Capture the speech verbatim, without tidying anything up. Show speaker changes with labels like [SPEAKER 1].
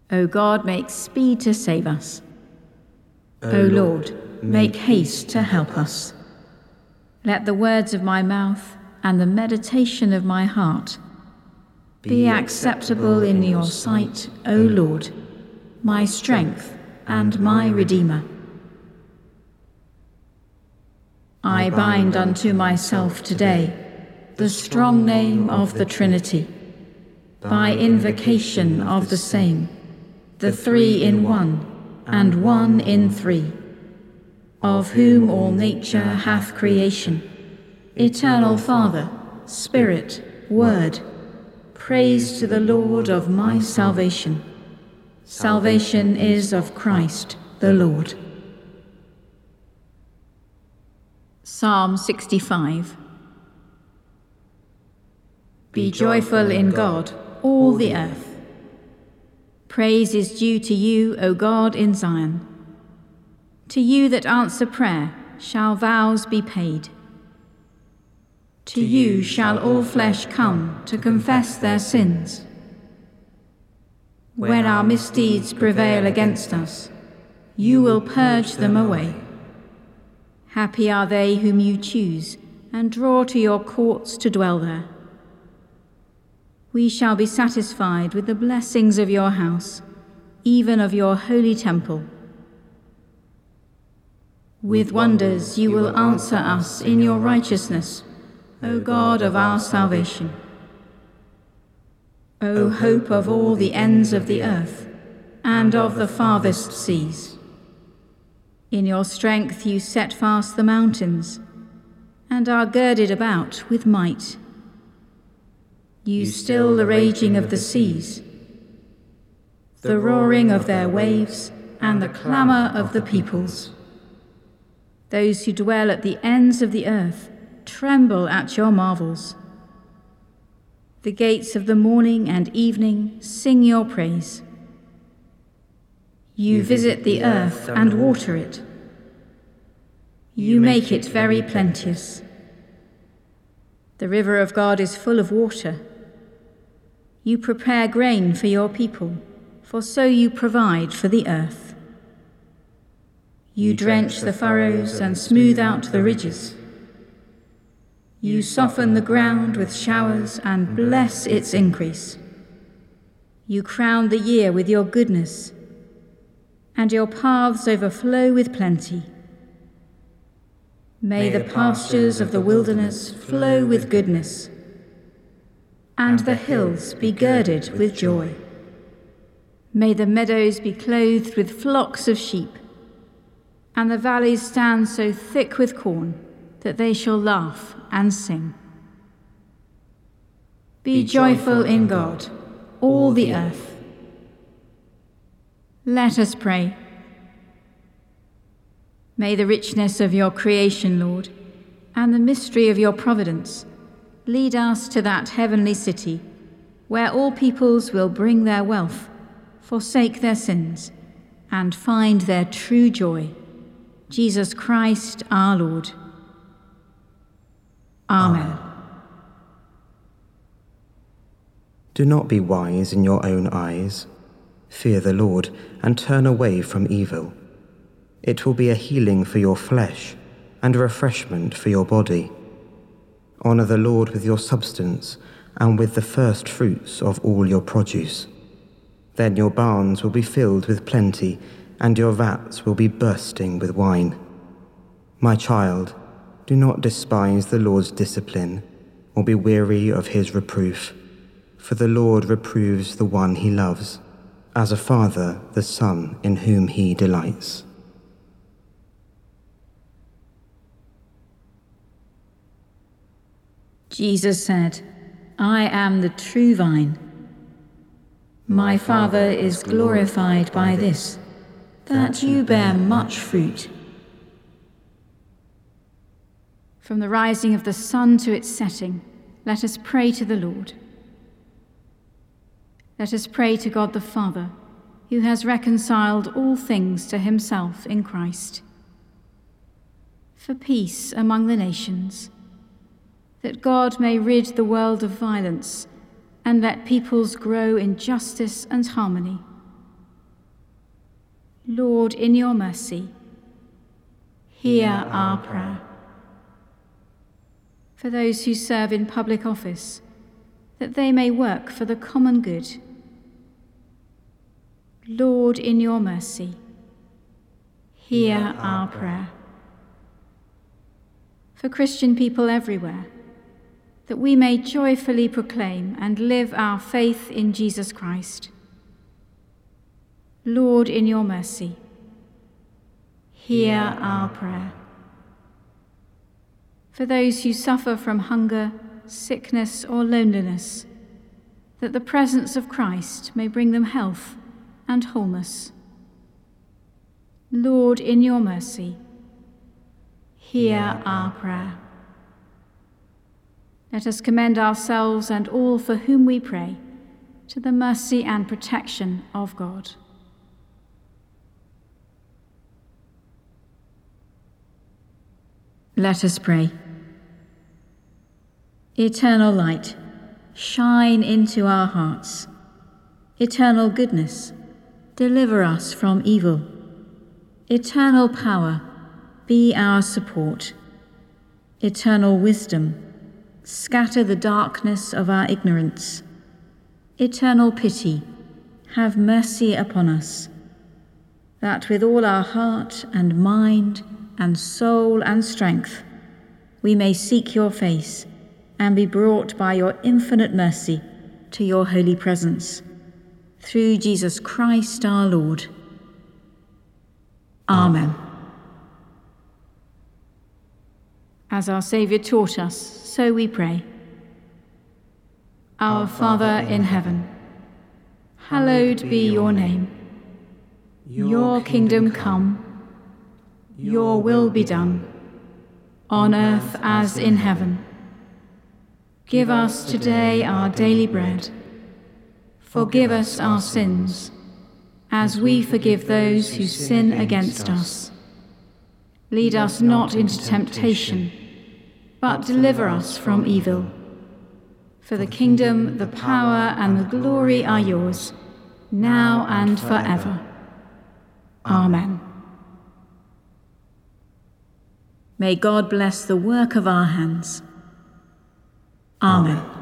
[SPEAKER 1] O God, make speed to save us. O Lord, make haste to help us. Let the words of my mouth and the meditation of my heart be acceptable in your sight, O Lord, my strength and my Redeemer. I bind unto myself today the strong name of the Trinity, by invocation of the same, the three in one, and one in three, of whom all nature hath creation, eternal Father, Spirit, Word, praise to the Lord of my salvation. Salvation is of Christ the Lord. Psalm sixty-five. Be joyful in God, all the earth. Praise is due to you, O God, in Zion. To you that answer prayer shall vows be paid. To you shall all flesh come to confess their sins. When our misdeeds prevail against us, you will purge them away. Happy are they whom you choose and draw to your courts to dwell there. We shall be satisfied with the blessings of your house, even of your holy temple. With wonders you will answer us in your righteousness, O God of our salvation. O hope of all the ends of the earth, and of the farthest seas. In your strength you set fast the mountains, and are girded about with might. You still the raging of the seas, the roaring of their waves, and the clamour of the peoples. Those who dwell at the ends of the earth tremble at your marvels. The gates of the morning and evening sing your praise. You visit the earth and water it. You make it very plenteous. The river of God is full of water. You prepare grain for your people, for so you provide for the earth. You drench the furrows and smooth out the ridges. You soften the ground with showers and bless its increase. You crown the year with your goodness, and your paths overflow with plenty. May the pastures of the wilderness flow with goodness, and the hills be girded with joy. May the meadows be clothed with flocks of sheep, and the valleys stand so thick with corn that they shall laugh and sing. Be joyful in God, all the earth. Let us pray. May the richness of your creation, Lord, and the mystery of your providence lead us to that heavenly city where all peoples will bring their wealth, forsake their sins, and find their true joy. Jesus Christ our Lord. Amen.
[SPEAKER 2] Do not be wise in your own eyes. Fear the Lord and turn away from evil. It will be a healing for your flesh and a refreshment for your body. Honour the Lord with your substance and with the first fruits of all your produce. Then your barns will be filled with plenty, and your vats will be bursting with wine. My child, do not despise the Lord's discipline, or be weary of his reproof. For the Lord reproves the one he loves, as a father the son in whom he delights.
[SPEAKER 1] Jesus said, I am the true vine. My Father is glorified by this, that you bear much fruit. From the rising of the sun to its setting, let us pray to the Lord. Let us pray to God the Father, who has reconciled all things to himself in Christ. For peace among the nations, that God may rid the world of violence and let peoples grow in justice and harmony. Lord, in your mercy, hear our prayer. For those who serve in public office, that they may work for the common good. Lord, in your mercy, hear our prayer. For Christian people everywhere, that we may joyfully proclaim and live our faith in Jesus Christ. Lord, in your mercy, hear our prayer. For those who suffer from hunger, sickness, or loneliness, that the presence of Christ may bring them health and wholeness. Lord, in your mercy, hear our prayer. Let us commend ourselves and all for whom we pray to the mercy and protection of God. Let us pray. Eternal light, shine into our hearts. Eternal goodness, deliver us from evil. Eternal power, be our support. Eternal wisdom, scatter the darkness of our ignorance. Eternal pity, have mercy upon us, that with all our heart and mind and soul and strength we may seek your face and be brought by your infinite mercy to your holy presence. Through Jesus Christ our Lord. Amen. As our Saviour taught us, so we pray. Our Father in heaven, hallowed be your name. Your kingdom come, your will be done, on earth as in heaven. Give us today our daily bread. Forgive us our sins, as we forgive those who sin against us. Lead us not into temptation, but deliver us from evil. For the kingdom, the power, and the glory are yours, now and forever. Amen. May God bless the work of our hands. Amen.